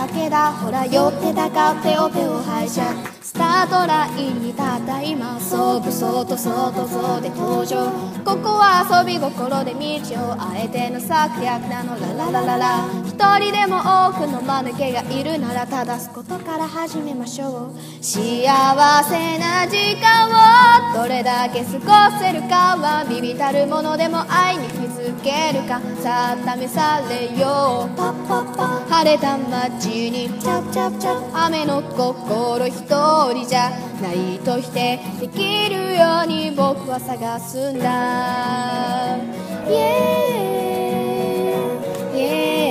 だけだ。ほら寄ってたか手を拝借。スタートラインにたった今、そうぶそうとそうとそうで登場。ここは遊び心で道をあえての策略なの。ラララララ。一人でも多くの間抜けがいるなら正すことから始めましょう。幸せな時間をどれだけ過ごせるかは、微々たるものでも愛に気づけるか。さあ試されよう。パッパッパ。晴れた街にチャプチャプチャプ。雨の心一人じゃないと否定できるように僕は探すんだ。Yeah, yeah